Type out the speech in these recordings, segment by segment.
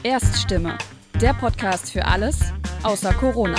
Erststimme, der Podcast für alles außer Corona.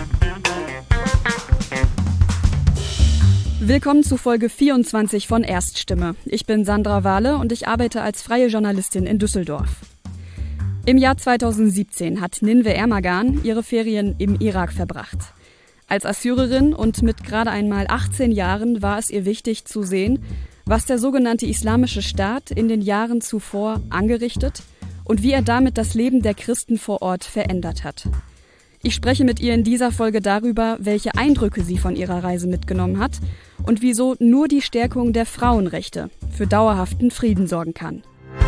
Willkommen zu Folge 24 von Erststimme. Ich bin Sandra Wahle und ich arbeite als freie Journalistin in Düsseldorf. Im Jahr 2017 hat Ninve Ermagan ihre Ferien im Irak verbracht. Als Assyrerin und mit gerade einmal 18 Jahren war es ihr wichtig zu sehen, was der sogenannte Islamische Staat in den Jahren zuvor angerichtet und wie er damit das Leben der Christen vor Ort verändert hat. Ich spreche mit ihr in dieser Folge darüber, welche Eindrücke sie von ihrer Reise mitgenommen hat und wieso nur die Stärkung der Frauenrechte für dauerhaften Frieden sorgen kann.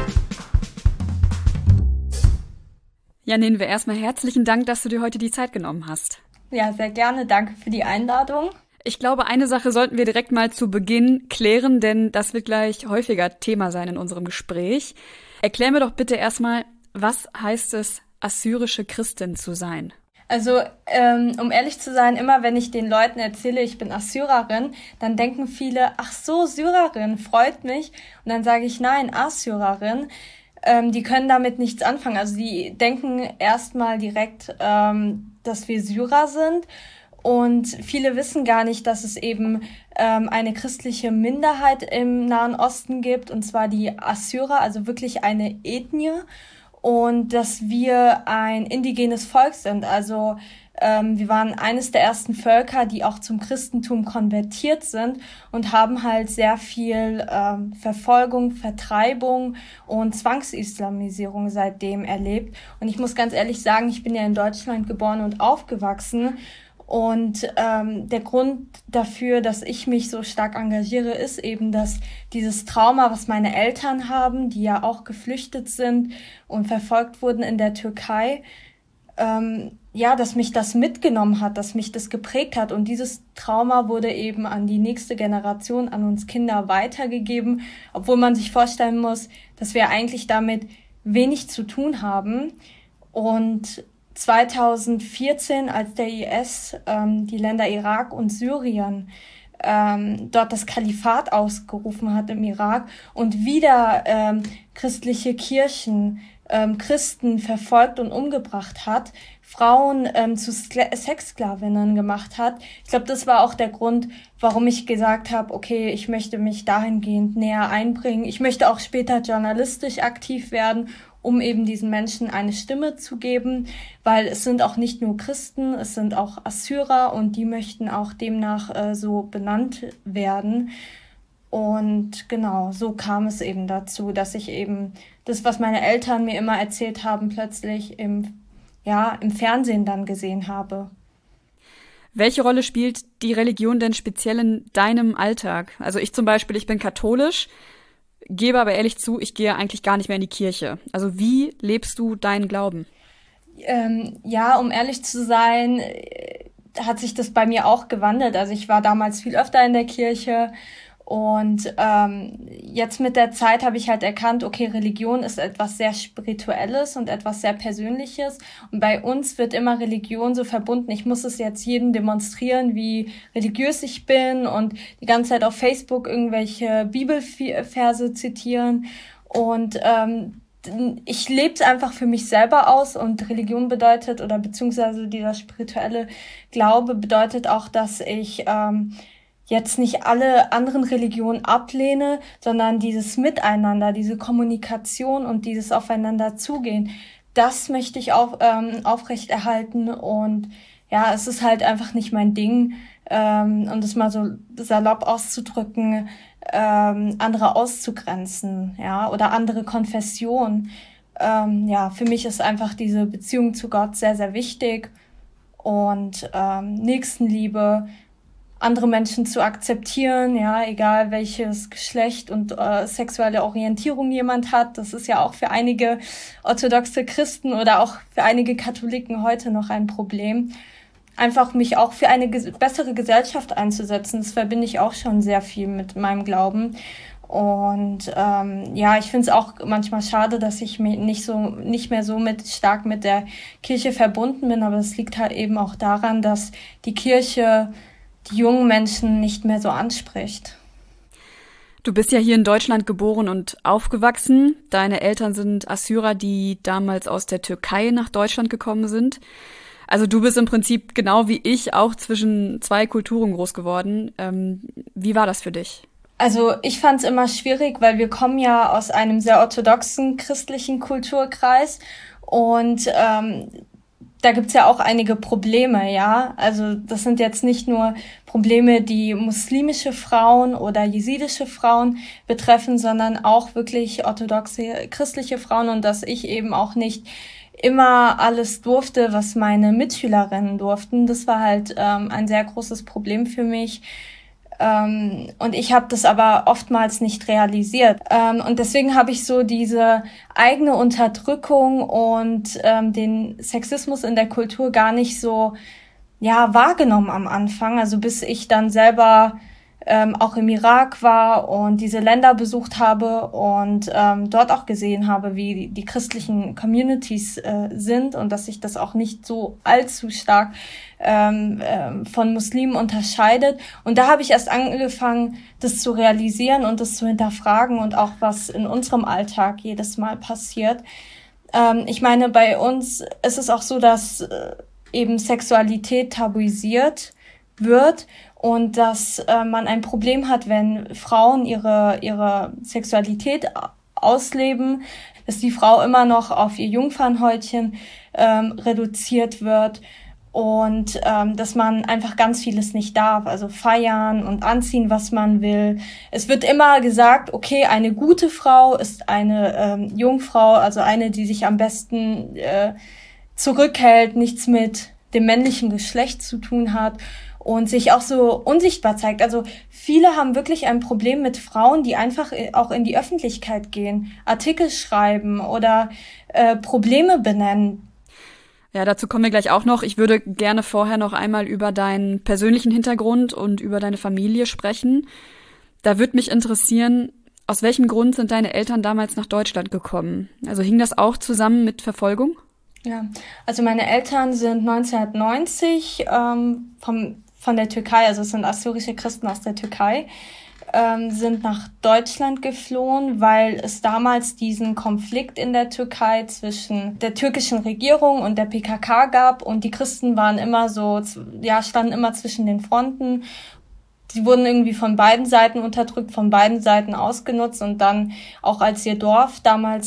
Ja, Ninve, erstmal herzlichen Dank, dass du dir heute die Zeit genommen hast. Ja, sehr gerne. Danke für die Einladung. Ich glaube, eine Sache sollten wir direkt mal zu Beginn klären, denn das wird gleich häufiger Thema sein in unserem Gespräch. Erklär mir doch bitte erstmal, was heißt es, assyrische Christin zu sein? Also, um ehrlich zu sein, immer wenn ich den Leuten erzähle, ich bin Assyrerin, dann denken viele, ach so, Syrerin, freut mich. Und dann sage ich, nein, Assyrerin. Die können damit nichts anfangen. Also die denken erstmal direkt, dass wir Syrer sind. Und viele wissen gar nicht, dass es eben eine christliche Minderheit im Nahen Osten gibt, und zwar die Assyrer, also wirklich eine Ethnie, und dass wir ein indigenes Volk sind. Also wir waren eines der ersten Völker, die auch zum Christentum konvertiert sind und haben halt sehr viel Verfolgung, Vertreibung und Zwangsislamisierung seitdem erlebt. Und ich muss ganz ehrlich sagen, ich bin ja in Deutschland geboren und aufgewachsen. Und der Grund dafür, dass ich mich so stark engagiere, ist eben, dass dieses Trauma, was meine Eltern haben, die ja auch geflüchtet sind und verfolgt wurden in der Türkei, dass mich das mitgenommen hat, dass mich das geprägt hat. Und dieses Trauma wurde eben an die nächste Generation, an uns Kinder weitergegeben, obwohl man sich vorstellen muss, dass wir eigentlich damit wenig zu tun haben. Und 2014, als der IS die Länder Irak und Syrien dort das Kalifat ausgerufen hat im Irak und wieder christliche Kirchen Christen verfolgt und umgebracht hat, Frauen zu Sexsklavinnen gemacht hat. Ich glaube, das war auch der Grund, warum ich gesagt habe, okay, ich möchte mich dahingehend näher einbringen. Ich möchte auch später journalistisch aktiv werden, um eben diesen Menschen eine Stimme zu geben, weil es sind auch nicht nur Christen, es sind auch Assyrer und die möchten auch demnach so benannt werden. Und genau, so kam es eben dazu, dass ich eben das, was meine Eltern mir immer erzählt haben, plötzlich im Fernsehen dann gesehen habe. Welche Rolle spielt die Religion denn speziell in deinem Alltag? Also ich zum Beispiel, ich bin katholisch, gebe aber ehrlich zu, ich gehe eigentlich gar nicht mehr in die Kirche. Also wie lebst du deinen Glauben? Um ehrlich zu sein, hat sich das bei mir auch gewandelt. Also ich war damals viel öfter in der Kirche und jetzt mit der Zeit habe ich halt erkannt, okay, Religion ist etwas sehr Spirituelles und etwas sehr Persönliches. Und bei uns wird immer Religion so verbunden. Ich muss es jetzt jedem demonstrieren, wie religiös ich bin und die ganze Zeit auf Facebook irgendwelche Bibelverse zitieren. Und ich lebe es einfach für mich selber aus, und Religion bedeutet, oder beziehungsweise dieser spirituelle Glaube bedeutet auch, dass ich jetzt nicht alle anderen Religionen ablehne, sondern dieses Miteinander, diese Kommunikation und dieses Aufeinander zugehen, das möchte ich auch aufrechterhalten. Und ja, es ist halt einfach nicht mein Ding, um das mal so salopp auszudrücken, andere auszugrenzen, ja, oder andere Konfessionen. Für mich ist einfach diese Beziehung zu Gott sehr, sehr wichtig, und Nächstenliebe, andere Menschen zu akzeptieren, ja, egal welches Geschlecht und sexuelle Orientierung jemand hat. Das ist ja auch für einige orthodoxe Christen oder auch für einige Katholiken heute noch ein Problem. Einfach mich auch für eine bessere Gesellschaft einzusetzen, das verbinde ich auch schon sehr viel mit meinem Glauben. Und ich finde es auch manchmal schade, dass ich mich nicht mehr so stark mit der Kirche verbunden bin, aber es liegt halt eben auch daran, dass die Kirche die jungen Menschen nicht mehr so anspricht. Du bist ja hier in Deutschland geboren und aufgewachsen. Deine Eltern sind Assyrer, die damals aus der Türkei nach Deutschland gekommen sind. Also du bist im Prinzip genau wie ich auch zwischen zwei Kulturen groß geworden. Wie war das für dich? Also ich fand es immer schwierig, weil wir kommen ja aus einem sehr orthodoxen christlichen Kulturkreis und da gibt's ja auch einige Probleme, ja. Also das sind jetzt nicht nur Probleme, die muslimische Frauen oder jesidische Frauen betreffen, sondern auch wirklich orthodoxe christliche Frauen und dass ich eben auch nicht immer alles durfte, was meine Mitschülerinnen durften. Das war halt ein sehr großes Problem für mich. Und ich habe das aber oftmals nicht realisiert. Und deswegen habe ich so diese eigene Unterdrückung und den Sexismus in der Kultur gar nicht so wahrgenommen am Anfang. Also bis ich dann selber auch im Irak war und diese Länder besucht habe und dort auch gesehen habe, wie die christlichen Communities sind und dass sich das auch nicht so allzu stark von Muslimen unterscheidet. Und da habe ich erst angefangen, das zu realisieren und das zu hinterfragen und auch was in unserem Alltag jedes Mal passiert. Ich meine, bei uns ist es auch so, dass eben Sexualität tabuisiert wird und dass man ein Problem hat, wenn Frauen ihre Sexualität ausleben, dass die Frau immer noch auf ihr Jungfernhäutchen reduziert wird und dass man einfach ganz vieles nicht darf, also feiern und anziehen, was man will. Es wird immer gesagt, okay, eine gute Frau ist eine Jungfrau, also eine, die sich am besten zurückhält, nichts mit dem männlichen Geschlecht zu tun hat und sich auch so unsichtbar zeigt. Also viele haben wirklich ein Problem mit Frauen, die einfach auch in die Öffentlichkeit gehen, Artikel schreiben oder Probleme benennen. Ja, dazu kommen wir gleich auch noch. Ich würde gerne vorher noch einmal über deinen persönlichen Hintergrund und über deine Familie sprechen. Da würde mich interessieren, aus welchem Grund sind deine Eltern damals nach Deutschland gekommen? Also hing das auch zusammen mit Verfolgung? Ja, also meine Eltern sind 1990 von der Türkei, also es sind assyrische Christen aus der Türkei, sind nach Deutschland geflohen, weil es damals diesen Konflikt in der Türkei zwischen der türkischen Regierung und der PKK gab und die Christen waren immer so, standen immer zwischen den Fronten. Sie wurden irgendwie von beiden Seiten unterdrückt, von beiden Seiten ausgenutzt und dann auch als ihr Dorf damals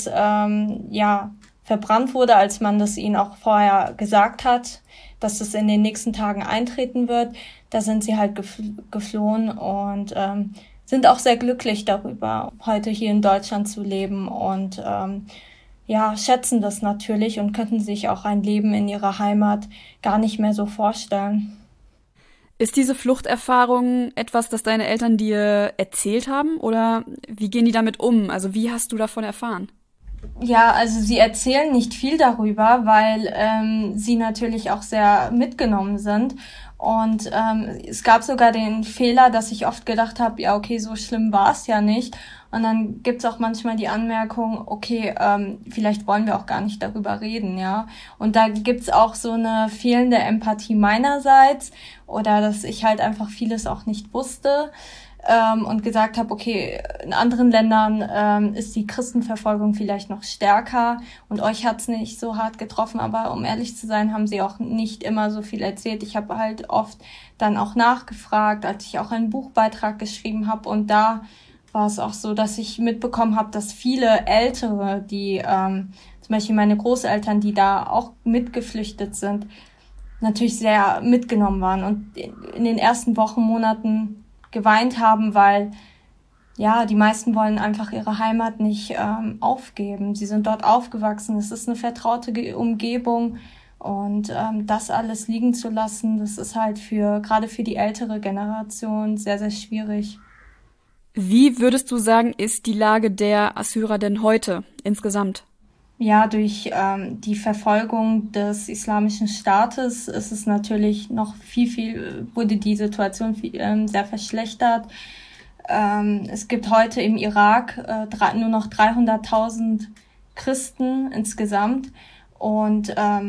verbrannt wurde, als man das ihnen auch vorher gesagt hat, dass es in den nächsten Tagen eintreten wird. Da sind sie halt geflohen und sind auch sehr glücklich darüber, heute hier in Deutschland zu leben und schätzen das natürlich und könnten sich auch ein Leben in ihrer Heimat gar nicht mehr so vorstellen. Ist diese Fluchterfahrung etwas, das deine Eltern dir erzählt haben oder wie gehen die damit um? Also wie hast du davon erfahren? Ja, also sie erzählen nicht viel darüber, weil sie natürlich auch sehr mitgenommen sind. Und es gab sogar den Fehler, dass ich oft gedacht habe, ja, okay, so schlimm war es ja nicht. Und dann gibt's auch manchmal die Anmerkung, okay, vielleicht wollen wir auch gar nicht darüber reden, ja. Und da gibt's auch so eine fehlende Empathie meinerseits oder dass ich halt einfach vieles auch nicht wusste. Und gesagt habe, okay, in anderen Ländern ist die Christenverfolgung vielleicht noch stärker und euch hat's nicht so hart getroffen, aber um ehrlich zu sein, haben sie auch nicht immer so viel erzählt. Ich habe halt oft dann auch nachgefragt, als ich auch einen Buchbeitrag geschrieben habe und da war es auch so, dass ich mitbekommen habe, dass viele Ältere, die zum Beispiel meine Großeltern, die da auch mitgeflüchtet sind, natürlich sehr mitgenommen waren und in den ersten Wochen, Monaten geweint haben, weil die meisten wollen einfach ihre Heimat nicht aufgeben. Sie sind dort aufgewachsen, es ist eine vertraute Umgebung und das alles liegen zu lassen, das ist halt gerade für die ältere Generation sehr, sehr schwierig. Wie würdest du sagen, ist die Lage der Assyrer denn heute insgesamt? Ja, durch die Verfolgung des Islamischen Staates ist es natürlich noch wurde die Situation sehr verschlechtert. Es gibt heute im Irak nur noch 300.000 Christen insgesamt und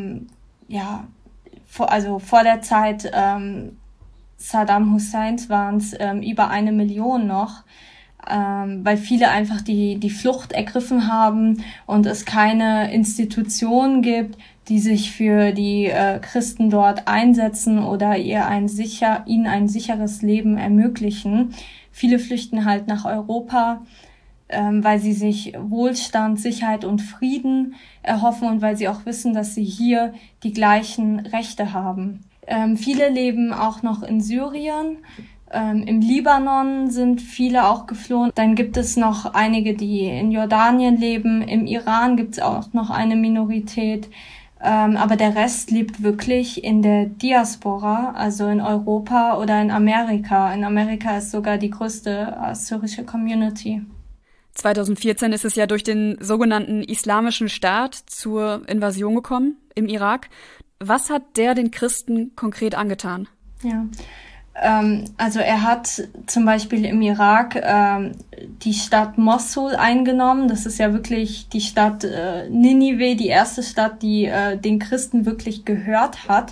vor der Zeit Saddam Husseins waren es über 1 Million noch. weil viele einfach die Flucht ergriffen haben und es keine Institutionen gibt, die sich für die Christen dort einsetzen oder ihnen ein sicheres Leben ermöglichen. Viele flüchten halt nach Europa, weil sie sich Wohlstand, Sicherheit und Frieden erhoffen und weil sie auch wissen, dass sie hier die gleichen Rechte haben. Viele leben auch noch in Syrien. Im Libanon sind viele auch geflohen. Dann gibt es noch einige, die in Jordanien leben. Im Iran gibt es auch noch eine Minorität. Aber der Rest lebt wirklich in der Diaspora, also in Europa oder in Amerika. In Amerika ist sogar die größte assyrische Community. 2014 ist es ja durch den sogenannten Islamischen Staat zur Invasion gekommen im Irak. Was hat der den Christen konkret angetan? Ja, also er hat zum Beispiel im Irak die Stadt Mossul eingenommen. Das ist ja wirklich die Stadt Ninive, die erste Stadt, die den Christen wirklich gehört hat.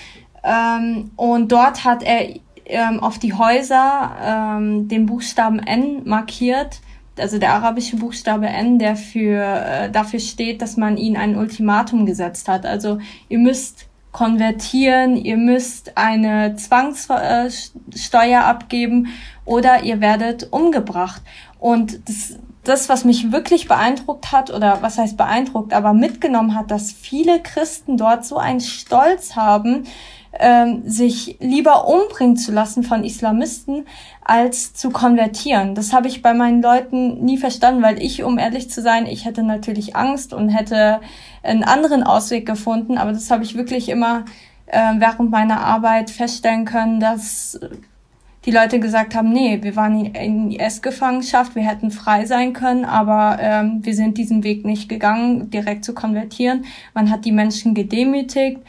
Und dort hat er auf die Häuser den Buchstaben N markiert. Also der arabische Buchstabe N, der dafür steht, dass man ihnen ein Ultimatum gesetzt hat. Also ihr müsst konvertieren, ihr müsst eine Zwangssteuer abgeben oder ihr werdet umgebracht. Und das, was mich wirklich beeindruckt hat, oder was heißt beeindruckt, aber mitgenommen hat, dass viele Christen dort so einen Stolz haben, sich lieber umbringen zu lassen von Islamisten, als zu konvertieren. Das habe ich bei meinen Leuten nie verstanden, weil um ehrlich zu sein, ich hätte natürlich Angst und hätte einen anderen Ausweg gefunden, aber das habe ich wirklich immer während meiner Arbeit feststellen können, dass die Leute gesagt haben, nee, wir waren in IS-Gefangenschaft, wir hätten frei sein können, aber wir sind diesen Weg nicht gegangen, direkt zu konvertieren. Man hat die Menschen gedemütigt.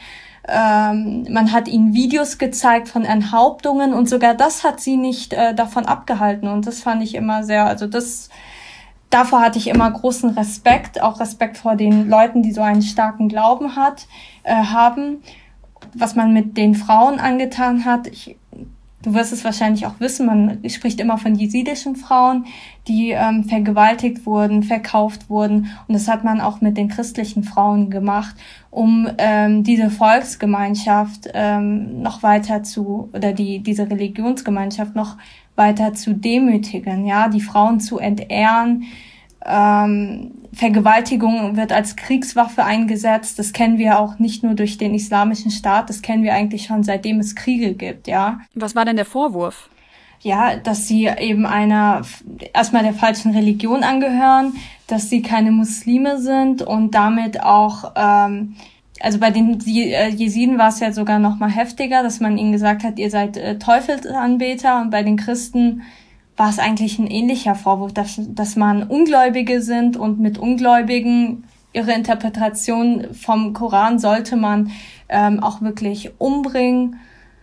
Man hat ihnen Videos gezeigt von Enthauptungen und sogar das hat sie nicht davon abgehalten und das fand ich immer davor hatte ich immer großen Respekt, auch Respekt vor den Leuten, die so einen starken Glauben haben, was man mit den Frauen angetan hat. Du wirst es wahrscheinlich auch wissen, man spricht immer von jesidischen Frauen, die vergewaltigt wurden, verkauft wurden. Und das hat man auch mit den christlichen Frauen gemacht, um diese Volksgemeinschaft noch weiter diese Religionsgemeinschaft noch weiter zu demütigen, ja, die Frauen zu entehren. Vergewaltigung wird als Kriegswaffe eingesetzt. Das kennen wir auch nicht nur durch den Islamischen Staat, das kennen wir eigentlich schon seitdem es Kriege gibt, ja. Was war denn der Vorwurf? Ja, dass sie eben erstmal der falschen Religion angehören, dass sie keine Muslime sind und damit auch, also bei den Jesiden war es ja sogar noch mal heftiger, dass man ihnen gesagt hat, ihr seid Teufelsanbeter, und bei den Christen war es eigentlich ein ähnlicher Vorwurf, dass man Ungläubige sind und mit Ungläubigen ihre Interpretation vom Koran sollte man auch wirklich umbringen,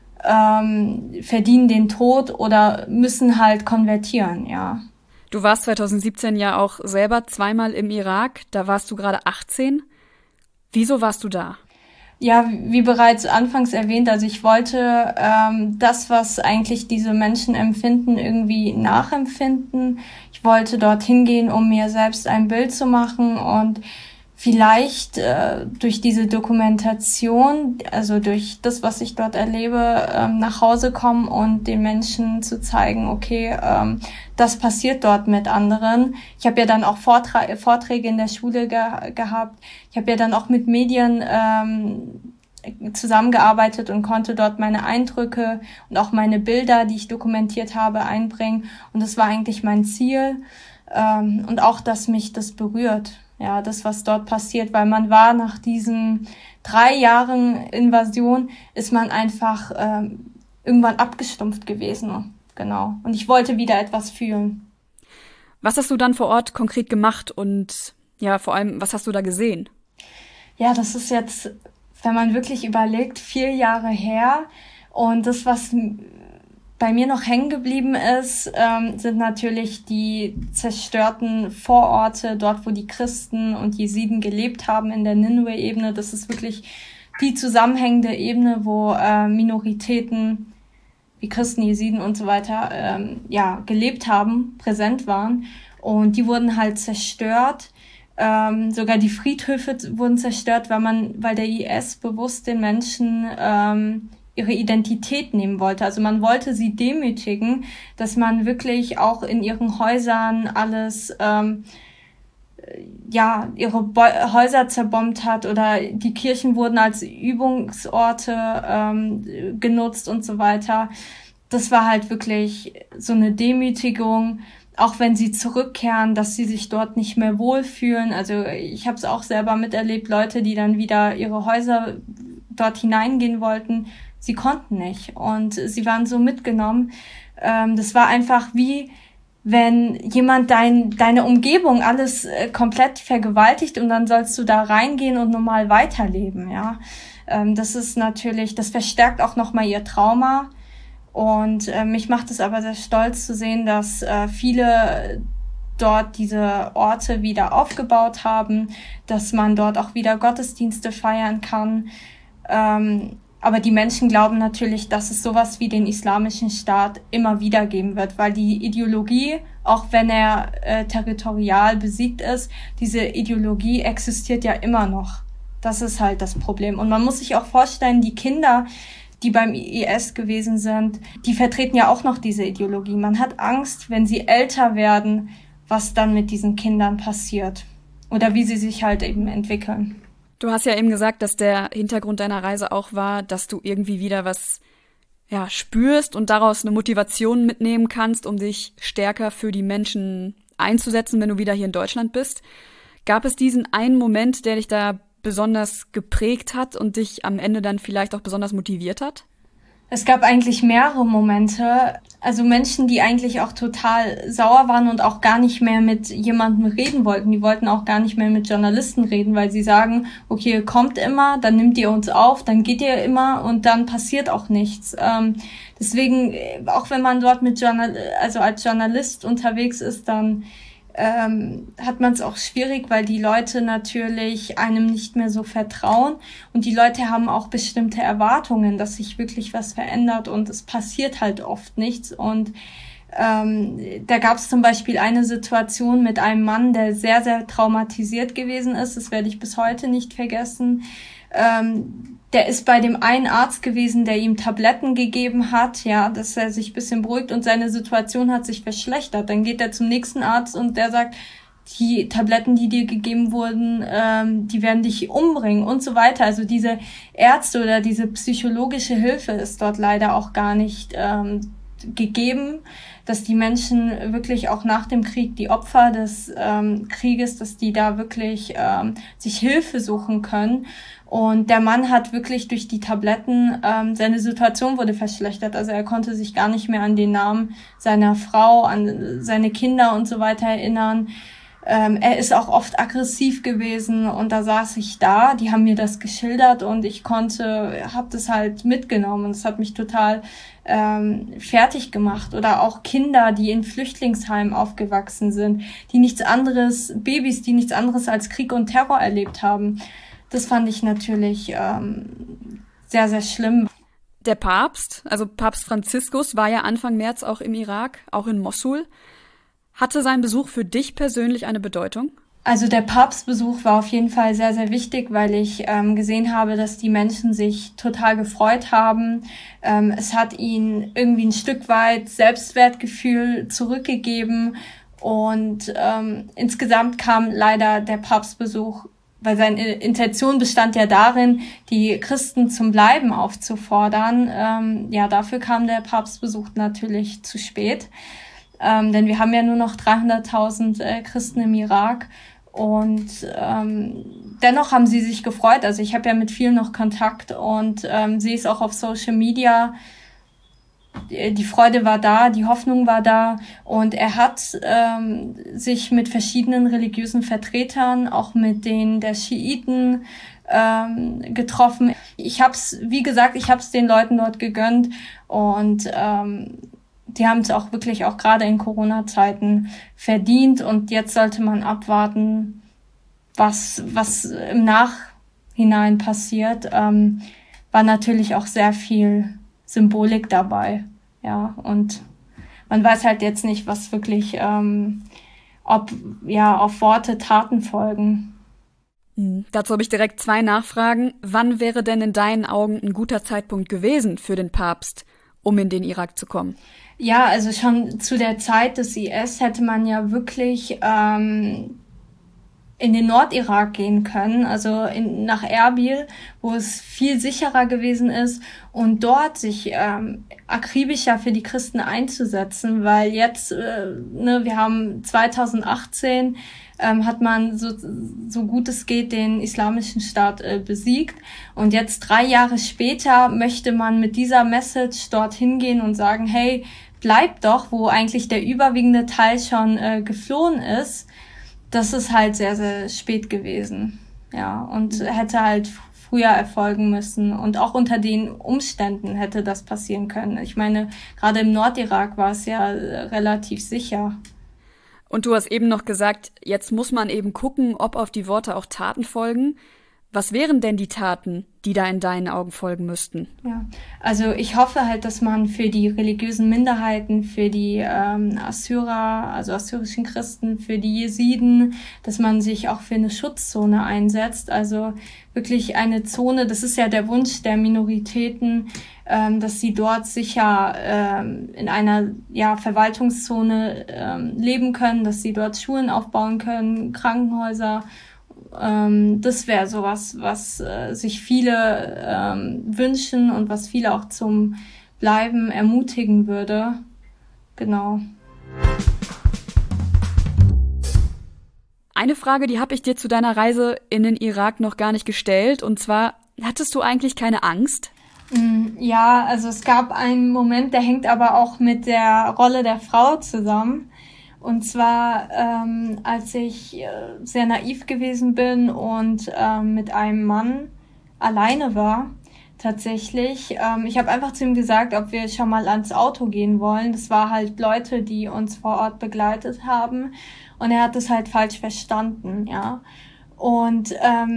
verdienen den Tod oder müssen halt konvertieren, ja. Du warst 2017 ja auch selber zweimal im Irak, da warst du gerade 18. Wieso warst du da? Ja, wie bereits anfangs erwähnt, also ich wollte das, was eigentlich diese Menschen empfinden, irgendwie nachempfinden. Ich wollte dorthin gehen, um mir selbst ein Bild zu machen und vielleicht durch diese Dokumentation, also durch das, was ich dort erlebe, nach Hause kommen und den Menschen zu zeigen, okay, das passiert dort mit anderen. Ich habe ja dann auch Vorträge in der Schule gehabt. Ich habe ja dann auch mit Medien zusammengearbeitet und konnte dort meine Eindrücke und auch meine Bilder, die ich dokumentiert habe, einbringen. Und das war eigentlich mein Ziel. Und auch, dass mich das berührt. Ja, das, was dort passiert, weil man war nach diesen 3 Jahren Invasion, ist man einfach irgendwann abgestumpft gewesen. Genau. Und ich wollte wieder etwas fühlen. Was hast du dann vor Ort konkret gemacht und ja, vor allem, was hast du da gesehen? Ja, das ist jetzt, wenn man wirklich überlegt, 4 Jahre her. Und das, was bei mir noch hängen geblieben ist, sind natürlich die zerstörten Vororte, dort wo die Christen und Jesiden gelebt haben in der Nineveh-Ebene. Das ist wirklich die zusammenhängende Ebene, wo Minoritäten wie Christen, Jesiden und so weiter, gelebt haben, präsent waren. Und die wurden halt zerstört. Sogar die Friedhöfe wurden zerstört, weil der IS bewusst den Menschen ihre Identität nehmen wollte. Also man wollte sie demütigen, dass man wirklich auch in ihren Häusern alles, ihre Häuser zerbombt hat, oder die Kirchen wurden als Übungsorte genutzt und so weiter. Das war halt wirklich so eine Demütigung, auch wenn sie zurückkehren, dass sie sich dort nicht mehr wohlfühlen. Also ich habe es auch selber miterlebt, Leute, die dann wieder ihre Häuser dort hineingehen wollten, sie konnten nicht und sie waren so mitgenommen. Das war einfach wie, wenn jemand deine Umgebung alles komplett vergewaltigt und dann sollst du da reingehen und normal weiterleben, ja. Das ist natürlich, das verstärkt auch nochmal ihr Trauma. Und mich macht es aber sehr stolz zu sehen, dass viele dort diese Orte wieder aufgebaut haben, dass man dort auch wieder Gottesdienste feiern kann. Aber die Menschen glauben natürlich, dass es sowas wie den Islamischen Staat immer wieder geben wird, weil die Ideologie, auch wenn er territorial besiegt ist, diese Ideologie existiert ja immer noch. Das ist halt das Problem. Und man muss sich auch vorstellen, die Kinder, die beim IS gewesen sind, die vertreten ja auch noch diese Ideologie. Man hat Angst, wenn sie älter werden, was dann mit diesen Kindern passiert oder wie sie sich halt eben entwickeln. Du hast ja eben gesagt, dass der Hintergrund deiner Reise auch war, dass du irgendwie wieder was spürst und daraus eine Motivation mitnehmen kannst, um dich stärker für die Menschen einzusetzen, wenn du wieder hier in Deutschland bist. Gab es diesen einen Moment, der dich da besonders geprägt hat und dich am Ende dann vielleicht auch besonders motiviert hat? Es gab eigentlich mehrere Momente, also Menschen, die eigentlich auch total sauer waren und auch gar nicht mehr mit jemandem reden wollten. Die wollten auch gar nicht mehr mit Journalisten reden, weil sie sagen, okay, ihr kommt immer, dann nimmt ihr uns auf, dann geht ihr immer und dann passiert auch nichts. Deswegen, auch wenn man dort als Journalist unterwegs ist, dann hat man es auch schwierig, weil die Leute natürlich einem nicht mehr so vertrauen und die Leute haben auch bestimmte Erwartungen, dass sich wirklich was verändert und es passiert halt oft nichts. Und da gab es zum Beispiel eine Situation mit einem Mann, der sehr, sehr traumatisiert gewesen ist, das werde ich bis heute nicht vergessen. Der ist bei dem einen Arzt gewesen, der ihm Tabletten gegeben hat, ja, dass er sich ein bisschen beruhigt und seine Situation hat sich verschlechtert. Dann geht er zum nächsten Arzt und der sagt, die Tabletten, die dir gegeben wurden, die werden dich umbringen und so weiter. Also diese Ärzte oder diese psychologische Hilfe ist dort leider auch gar nicht gegeben, dass die Menschen wirklich auch nach dem Krieg, die Opfer des Krieges, dass die da wirklich sich Hilfe suchen können. Und der Mann hat wirklich durch die Tabletten, seine Situation wurde verschlechtert. Also er konnte sich gar nicht mehr an den Namen seiner Frau, an seine Kinder und so weiter erinnern. Er ist auch oft aggressiv gewesen und da saß ich da, die haben mir das geschildert und ich habe das halt mitgenommen und es hat mich total fertig gemacht. Oder auch Kinder, die in Flüchtlingsheimen aufgewachsen sind, Babys, die nichts anderes als Krieg und Terror erlebt haben. Das fand ich natürlich sehr, sehr schlimm. Der Papst, also Papst Franziskus, war ja Anfang März auch im Irak, auch in Mossul. Hatte sein Besuch für dich persönlich eine Bedeutung? Also der Papstbesuch war auf jeden Fall sehr, sehr wichtig, weil ich gesehen habe, dass die Menschen sich total gefreut haben. Es hat ihnen irgendwie ein Stück weit Selbstwertgefühl zurückgegeben und insgesamt kam leider der Papstbesuch, weil seine Intention bestand ja darin, die Christen zum Bleiben aufzufordern. Dafür kam der Papstbesuch natürlich zu spät. Denn wir haben ja nur noch 300.000 Christen im Irak und dennoch haben sie sich gefreut. Also ich habe ja mit vielen noch Kontakt und sehe es auch auf Social Media. Die Freude war da, die Hoffnung war da und er hat sich mit verschiedenen religiösen Vertretern, auch mit denen der Schiiten getroffen. Ich habe es den Leuten dort gegönnt und die haben es auch wirklich auch gerade in Corona-Zeiten verdient und jetzt sollte man abwarten, was im Nachhinein passiert. War natürlich auch sehr viel Symbolik dabei. Ja, und man weiß halt jetzt nicht, was wirklich, ob ja auf Worte Taten folgen. Dazu habe ich direkt 2 Nachfragen. Wann wäre denn in deinen Augen ein guter Zeitpunkt gewesen für den Papst, um in den Irak zu kommen? Ja, also schon zu der Zeit des IS hätte man ja wirklich in den Nordirak gehen können, also nach Erbil, wo es viel sicherer gewesen ist und dort sich akribischer für die Christen einzusetzen, weil jetzt, wir haben 2018, hat man so gut es geht den Islamischen Staat besiegt und jetzt 3 Jahre später möchte man mit dieser Message dorthin gehen und sagen, hey, bleibt doch, wo eigentlich der überwiegende Teil schon geflohen ist. Das ist halt sehr, sehr spät gewesen. Ja, und hätte halt früher erfolgen müssen. Und auch unter den Umständen hätte das passieren können. Ich meine, gerade im Nordirak war es ja relativ sicher. Und du hast eben noch gesagt, jetzt muss man eben gucken, ob auf die Worte auch Taten folgen. Was wären denn die Taten, die da in deinen Augen folgen müssten? Ja, also ich hoffe halt, dass man für die religiösen Minderheiten, für die Assyrer, also assyrischen Christen, für die Jesiden, dass man sich auch für eine Schutzzone einsetzt. Also wirklich eine Zone, das ist ja der Wunsch der Minoritäten, dass sie dort sicher in einer Verwaltungszone leben können, dass sie dort Schulen aufbauen können, Krankenhäuser. Das wäre sowas, was sich viele wünschen und was viele auch zum Bleiben ermutigen würde. Genau. Eine Frage, die habe ich dir zu deiner Reise in den Irak noch gar nicht gestellt. Und zwar, hattest du eigentlich keine Angst? Ja, also es gab einen Moment, der hängt aber auch mit der Rolle der Frau zusammen. Und zwar, als ich sehr naiv gewesen bin und mit einem Mann alleine war, tatsächlich. Ich habe einfach zu ihm gesagt, ob wir schon mal ans Auto gehen wollen. Das war halt Leute, die uns vor Ort begleitet haben. Und er hat es halt falsch verstanden, ja. Und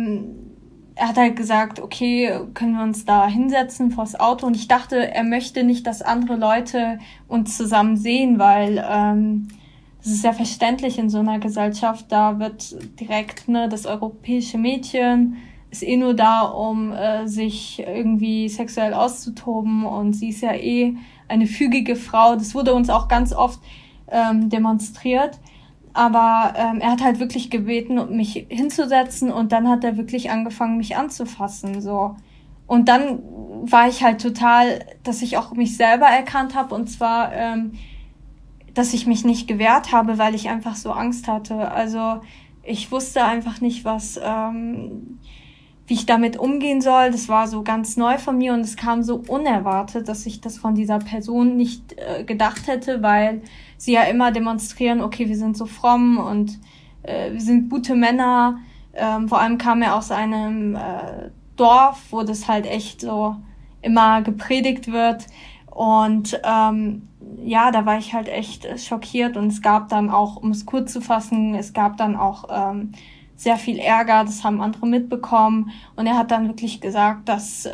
er hat halt gesagt, okay, können wir uns da hinsetzen vors Auto? Und ich dachte, er möchte nicht, dass andere Leute uns zusammen sehen, weil das ist ja verständlich in so einer Gesellschaft. Da wird direkt, das europäische Mädchen ist nur da, um sich irgendwie sexuell auszutoben. Und sie ist ja eine fügige Frau. Das wurde uns auch ganz oft demonstriert. Aber er hat halt wirklich gebeten, mich hinzusetzen. Und dann hat er wirklich angefangen, mich anzufassen. So. Und dann war ich halt total, dass ich auch mich selber erkannt habe. Und zwar dass ich mich nicht gewehrt habe, weil ich einfach so Angst hatte. Also ich wusste einfach nicht, wie ich damit umgehen soll. Das war so ganz neu von mir und es kam so unerwartet, dass ich das von dieser Person nicht gedacht hätte, weil sie ja immer demonstrieren, okay, wir sind so fromm und wir sind gute Männer. Vor allem kam er aus einem Dorf, wo das halt echt so immer gepredigt wird. Und da war ich halt echt schockiert und es gab dann auch, um es kurz zu fassen, es gab dann auch sehr viel Ärger, das haben andere mitbekommen und er hat dann wirklich gesagt, dass,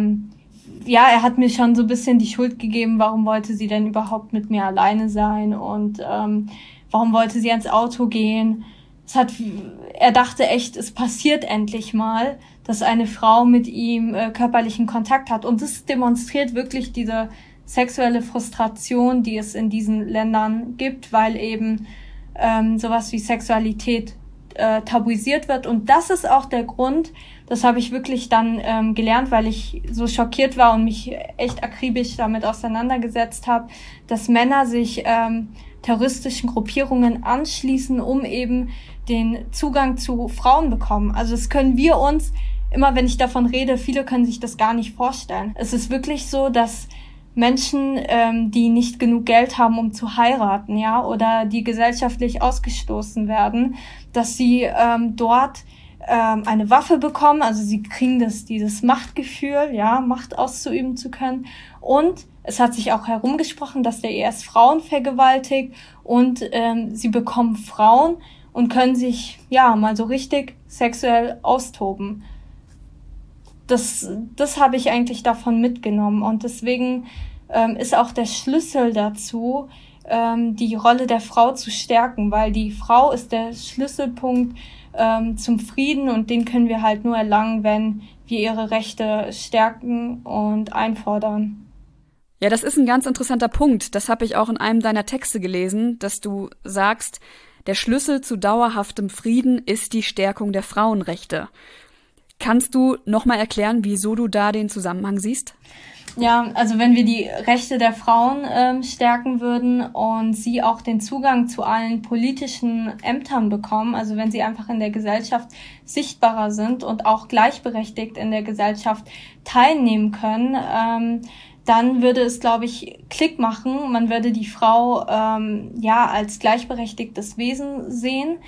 er hat mir schon so ein bisschen die Schuld gegeben, warum wollte sie denn überhaupt mit mir alleine sein und warum wollte sie ans Auto gehen. Er dachte echt, es passiert endlich mal, dass eine Frau mit ihm körperlichen Kontakt hat und das demonstriert wirklich diese sexuelle Frustration, die es in diesen Ländern gibt, weil eben sowas wie Sexualität tabuisiert wird. Und das ist auch der Grund, das habe ich wirklich dann gelernt, weil ich so schockiert war und mich echt akribisch damit auseinandergesetzt habe, dass Männer sich terroristischen Gruppierungen anschließen, um eben den Zugang zu Frauen bekommen. Also das können wir uns, immer wenn ich davon rede, viele können sich das gar nicht vorstellen. Es ist wirklich so, dass Menschen, die nicht genug Geld haben, um zu heiraten, ja, oder die gesellschaftlich ausgestoßen werden, dass sie dort eine Waffe bekommen, also sie kriegen dieses Machtgefühl, ja, Macht auszuüben zu können. Und es hat sich auch herumgesprochen, dass der IS Frauen vergewaltigt und sie bekommen Frauen und können sich, mal so richtig sexuell austoben. Das habe ich eigentlich davon mitgenommen und deswegen ist auch der Schlüssel dazu, die Rolle der Frau zu stärken, weil die Frau ist der Schlüsselpunkt zum Frieden und den können wir halt nur erlangen, wenn wir ihre Rechte stärken und einfordern. Ja, das ist ein ganz interessanter Punkt. Das habe ich auch in einem deiner Texte gelesen, dass du sagst, der Schlüssel zu dauerhaftem Frieden ist die Stärkung der Frauenrechte. Kannst du nochmal erklären, wieso du da den Zusammenhang siehst? Ja, also wenn wir die Rechte der Frauen stärken würden und sie auch den Zugang zu allen politischen Ämtern bekommen, also wenn sie einfach in der Gesellschaft sichtbarer sind und auch gleichberechtigt in der Gesellschaft teilnehmen können, dann würde es, glaube ich, Klick machen. Man würde die Frau als gleichberechtigtes Wesen sehen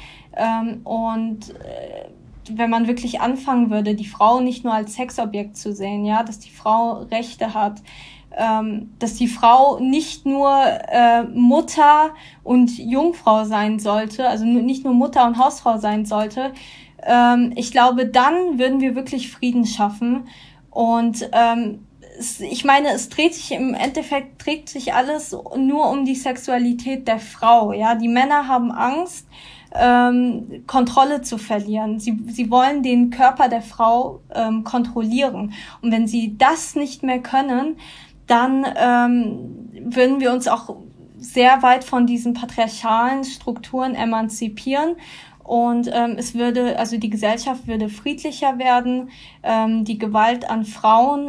wenn man wirklich anfangen würde, die Frau nicht nur als Sexobjekt zu sehen, ja, dass die Frau Rechte hat, dass die Frau nicht nur Mutter und Jungfrau sein sollte, also nicht nur Mutter und Hausfrau sein sollte. Ich glaube, dann würden wir wirklich Frieden schaffen. Und ich meine, es dreht sich alles nur um die Sexualität der Frau, ja. Die Männer haben Angst, Kontrolle zu verlieren. Sie wollen den Körper der Frau kontrollieren. Und wenn sie das nicht mehr können, dann würden wir uns auch sehr weit von diesen patriarchalen Strukturen emanzipieren. Und die Gesellschaft würde friedlicher werden, die Gewalt an Frauen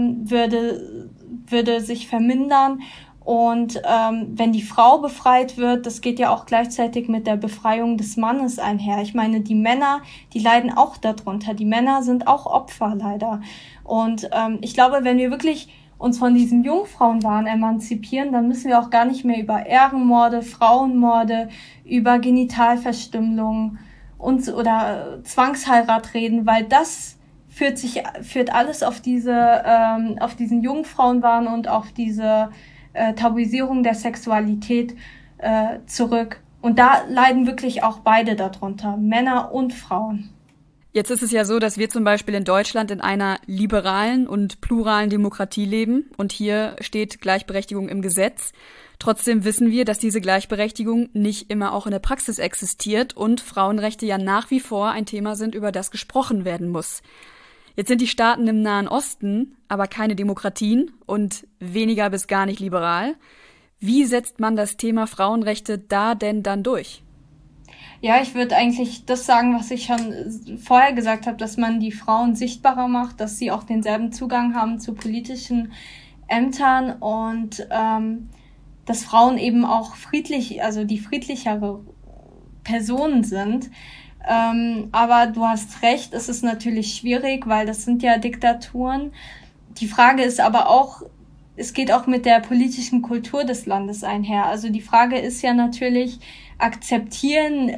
würde sich vermindern. Und wenn die Frau befreit wird, das geht ja auch gleichzeitig mit der Befreiung des Mannes einher. Ich meine, die Männer, die leiden auch darunter. Die Männer sind auch Opfer leider. Und ich glaube, wenn wir wirklich uns von diesem Jungfrauenwahn emanzipieren, dann müssen wir auch gar nicht mehr über Ehrenmorde, Frauenmorde, über Genitalverstümmelung oder Zwangsheirat reden, weil das führt alles auf diesen Jungfrauenwahn und auf diese Tabuisierung der Sexualität zurück. Und da leiden wirklich auch beide darunter, Männer und Frauen. Jetzt ist es ja so, dass wir zum Beispiel in Deutschland in einer liberalen und pluralen Demokratie leben und hier steht Gleichberechtigung im Gesetz. Trotzdem wissen wir, dass diese Gleichberechtigung nicht immer auch in der Praxis existiert und Frauenrechte ja nach wie vor ein Thema sind, über das gesprochen werden muss. Jetzt sind die Staaten im Nahen Osten aber keine Demokratien und weniger bis gar nicht liberal. Wie setzt man das Thema Frauenrechte da denn dann durch? Ja, ich würde eigentlich das sagen, was ich schon vorher gesagt habe, dass man die Frauen sichtbarer macht, dass sie auch denselben Zugang haben zu politischen Ämtern und dass Frauen eben auch die friedlichere Personen sind. Aber du hast recht, es ist natürlich schwierig, weil das sind ja Diktaturen. Die Frage ist aber auch, es geht auch mit der politischen Kultur des Landes einher. Also die Frage ist ja natürlich, akzeptiert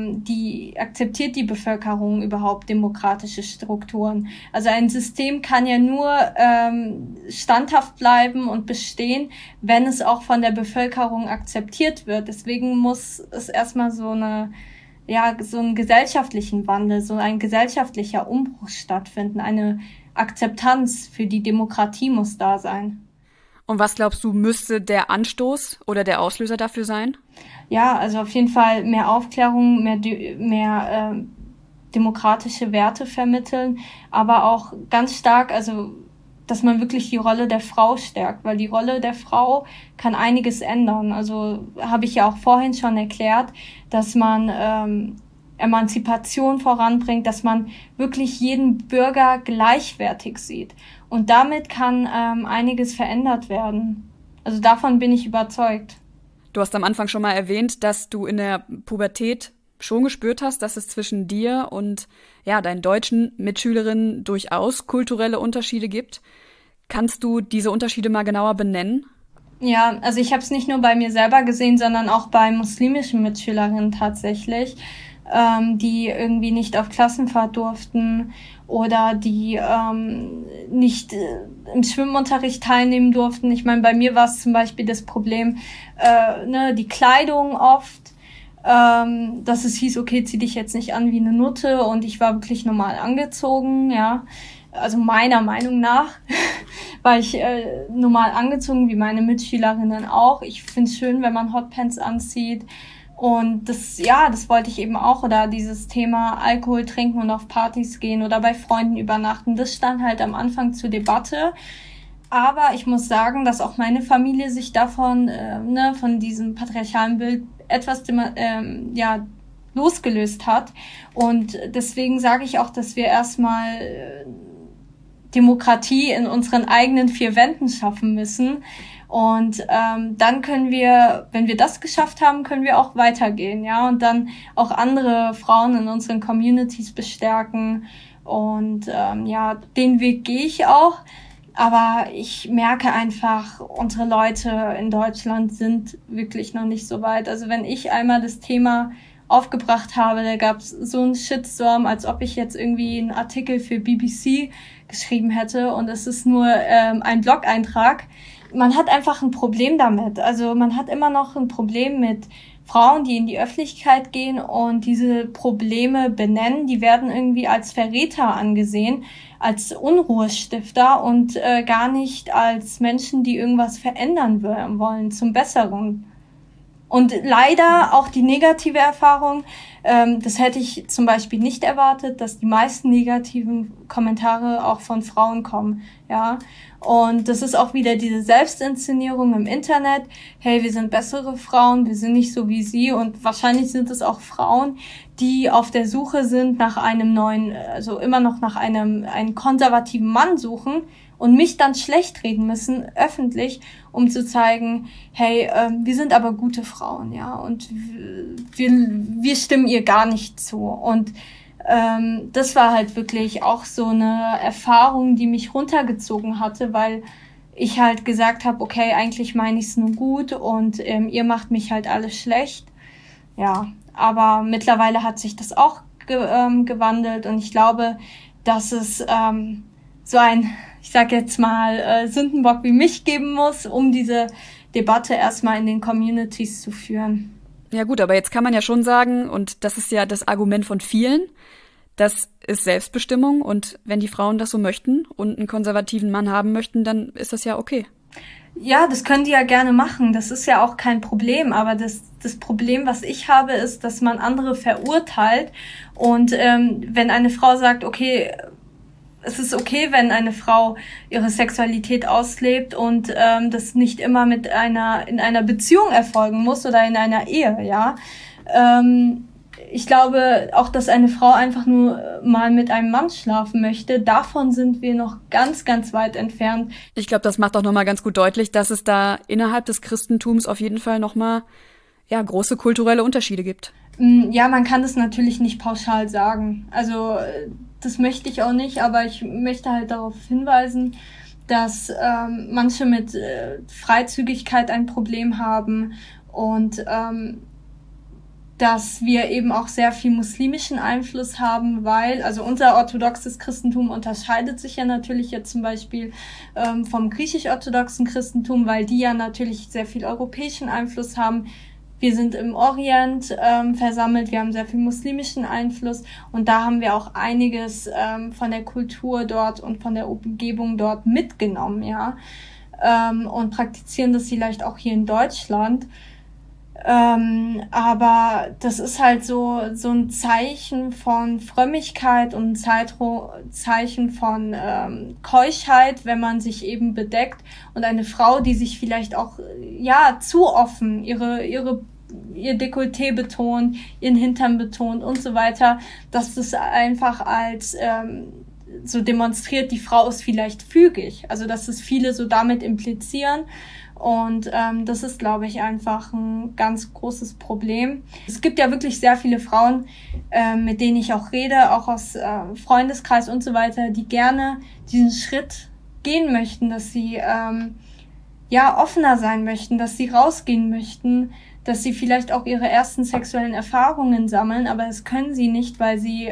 die Bevölkerung überhaupt demokratische Strukturen? Also ein System kann ja nur standhaft bleiben und bestehen, wenn es auch von der Bevölkerung akzeptiert wird. Deswegen muss es erstmal so einen gesellschaftlichen Wandel, so ein gesellschaftlicher Umbruch stattfinden. Eine Akzeptanz für die Demokratie muss da sein. Und was glaubst du, müsste der Anstoß oder der Auslöser dafür sein? Ja, also auf jeden Fall mehr Aufklärung, mehr demokratische Werte vermitteln, aber auch ganz stark, also dass man wirklich die Rolle der Frau stärkt, weil die Rolle der Frau kann einiges ändern. Also habe ich ja auch vorhin schon erklärt, dass man Emanzipation voranbringt, dass man wirklich jeden Bürger gleichwertig sieht. Und damit kann einiges verändert werden. Also davon bin ich überzeugt. Du hast am Anfang schon mal erwähnt, dass du in der Pubertät schon gespürt hast, dass es zwischen dir und deinen deutschen Mitschülerinnen durchaus kulturelle Unterschiede gibt. Kannst du diese Unterschiede mal genauer benennen? Ja, also ich habe es nicht nur bei mir selber gesehen, sondern auch bei muslimischen Mitschülerinnen tatsächlich, die irgendwie nicht auf Klassenfahrt durften oder die nicht im Schwimmunterricht teilnehmen durften. Ich meine, bei mir war es zum Beispiel das Problem, die Kleidung oft, dass es hieß, okay, zieh dich jetzt nicht an wie eine Nutte, und ich war wirklich normal angezogen, ja. Also meiner Meinung nach, war ich normal angezogen, wie meine Mitschülerinnen auch. Ich finde es schön, wenn man Hotpants anzieht. Und das wollte ich eben auch. Oder dieses Thema Alkohol trinken und auf Partys gehen oder bei Freunden übernachten, das stand halt am Anfang zur Debatte. Aber ich muss sagen, dass auch meine Familie sich davon, von diesem patriarchalen Bild etwas losgelöst hat. Und deswegen sage ich auch, dass wir erstmal Demokratie in unseren eigenen vier Wänden schaffen müssen. Und dann können wir, wenn wir das geschafft haben, können wir auch weitergehen, ja, und dann auch andere Frauen in unseren Communities bestärken. Und den Weg gehe ich auch. Aber ich merke einfach, unsere Leute in Deutschland sind wirklich noch nicht so weit. Also wenn ich einmal das Thema aufgebracht habe, da gab es so einen Shitstorm, als ob ich jetzt irgendwie einen Artikel für BBC geschrieben hätte und es ist nur ein Blog-Eintrag. Man hat einfach ein Problem damit. Also man hat immer noch ein Problem mit Frauen, die in die Öffentlichkeit gehen und diese Probleme benennen. Die werden irgendwie als Verräter angesehen, als Unruhestifter und gar nicht als Menschen, die irgendwas verändern wollen zum Besseren. Und leider auch die negative Erfahrung, das hätte ich zum Beispiel nicht erwartet, dass die meisten negativen Kommentare auch von Frauen kommen, ja. Und das ist auch wieder diese Selbstinszenierung im Internet. Hey, wir sind bessere Frauen, wir sind nicht so wie sie. Und wahrscheinlich sind es auch Frauen, die auf der Suche sind nach einem neuen, also immer noch nach einem konservativen Mann suchen und mich dann schlecht reden müssen, öffentlich, um zu zeigen, hey, wir sind aber gute Frauen, ja, und wir stimmen ihr gar nicht zu. Und das war halt wirklich auch so eine Erfahrung, die mich runtergezogen hatte, weil ich halt gesagt habe, okay, eigentlich meine ich es nur gut und ihr macht mich halt alles schlecht. Ja, aber mittlerweile hat sich das auch gewandelt und ich glaube, dass es so ein, ich sag jetzt mal, Sündenbock wie mich geben muss, um diese Debatte erstmal in den Communities zu führen. Ja gut, aber jetzt kann man ja schon sagen, und das ist ja das Argument von vielen, das ist Selbstbestimmung und wenn die Frauen das so möchten und einen konservativen Mann haben möchten, dann ist das ja okay. Ja, das können die ja gerne machen, das ist ja auch kein Problem, aber das Problem, was ich habe, ist, dass man andere verurteilt und wenn eine Frau sagt, okay, es ist okay, wenn eine Frau ihre Sexualität auslebt und das nicht immer in einer Beziehung erfolgen muss oder in einer Ehe, ja. Ich glaube auch, dass eine Frau einfach nur mal mit einem Mann schlafen möchte. Davon sind wir noch ganz, ganz weit entfernt. Ich glaube, das macht auch nochmal ganz gut deutlich, dass es da innerhalb des Christentums auf jeden Fall nochmal große kulturelle Unterschiede gibt. Ja, man kann das natürlich nicht pauschal sagen. Also das möchte ich auch nicht, aber ich möchte halt darauf hinweisen, dass manche mit Freizügigkeit ein Problem haben und dass wir eben auch sehr viel muslimischen Einfluss haben, weil, also unser orthodoxes Christentum unterscheidet sich ja natürlich jetzt zum Beispiel vom griechisch-orthodoxen Christentum, weil die ja natürlich sehr viel europäischen Einfluss haben. Wir sind im Orient versammelt, wir haben sehr viel muslimischen Einfluss und da haben wir auch einiges von der Kultur dort und von der Umgebung dort mitgenommen, ja, und praktizieren das vielleicht auch hier in Deutschland. Aber das ist halt so ein Zeichen von Frömmigkeit und ein Zeichen von Keuschheit, wenn man sich eben bedeckt und eine Frau, die sich vielleicht auch zu offen ihr Dekolleté betont, ihren Hintern betont und so weiter, dass das einfach als so demonstriert, die Frau ist vielleicht fügig, also dass es viele so damit implizieren. Und das ist, glaube ich, einfach ein ganz großes Problem. Es gibt ja wirklich sehr viele Frauen, mit denen ich auch rede, auch aus Freundeskreis und so weiter, die gerne diesen Schritt gehen möchten, dass sie offener sein möchten, dass sie rausgehen möchten, dass sie vielleicht auch ihre ersten sexuellen Erfahrungen sammeln, aber das können sie nicht, weil sie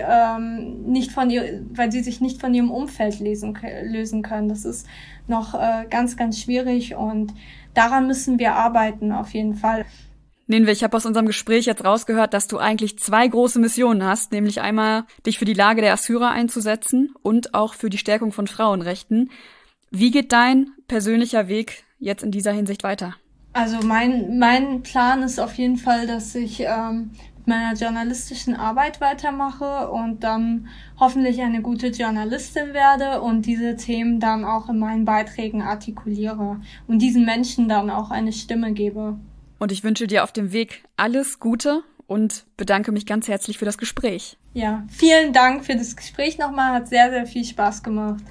sich nicht von ihrem Umfeld lösen können. Das ist noch ganz, ganz schwierig und daran müssen wir arbeiten auf jeden Fall. Ninve, ich habe aus unserem Gespräch jetzt rausgehört, dass du eigentlich 2 große Missionen hast, nämlich einmal dich für die Lage der Assyrer einzusetzen und auch für die Stärkung von Frauenrechten. Wie geht dein persönlicher Weg jetzt in dieser Hinsicht weiter? Also mein Plan ist auf jeden Fall, dass ich mit meiner journalistischen Arbeit weitermache und dann hoffentlich eine gute Journalistin werde und diese Themen dann auch in meinen Beiträgen artikuliere und diesen Menschen dann auch eine Stimme gebe. Und ich wünsche dir auf dem Weg alles Gute und bedanke mich ganz herzlich für das Gespräch. Ja, vielen Dank für das Gespräch nochmal, hat sehr, sehr viel Spaß gemacht.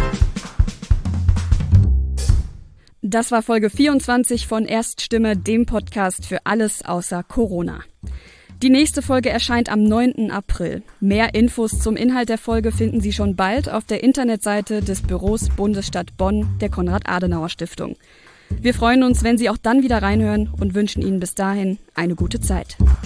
Das war Folge 24 von Erststimme, dem Podcast für alles außer Corona. Die nächste Folge erscheint am 9. April. Mehr Infos zum Inhalt der Folge finden Sie schon bald auf der Internetseite des Büros Bundesstadt Bonn der Konrad-Adenauer-Stiftung. Wir freuen uns, wenn Sie auch dann wieder reinhören und wünschen Ihnen bis dahin eine gute Zeit.